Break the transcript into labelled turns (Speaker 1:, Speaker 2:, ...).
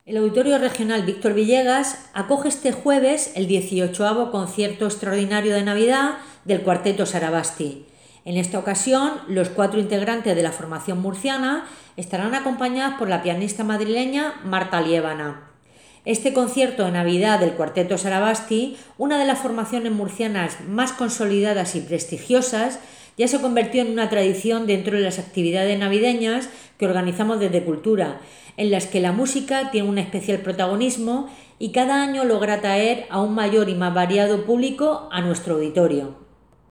Speaker 1: El Auditorio Regional Víctor Villegas acoge este jueves el 18º concierto extraordinario de Navidad del Cuarteto Sarabasti. En esta ocasión, los 4 integrantes de la formación murciana estarán acompañados por la pianista madrileña Marta Liébana. Este concierto de Navidad del Cuarteto Sarabasti, una de las formaciones murcianas más consolidadas y prestigiosas, ya se convirtió en una tradición dentro de las actividades navideñas que organizamos desde Cultura, en las que la música tiene un especial protagonismo y cada año logra atraer a un mayor y más variado público a nuestro auditorio.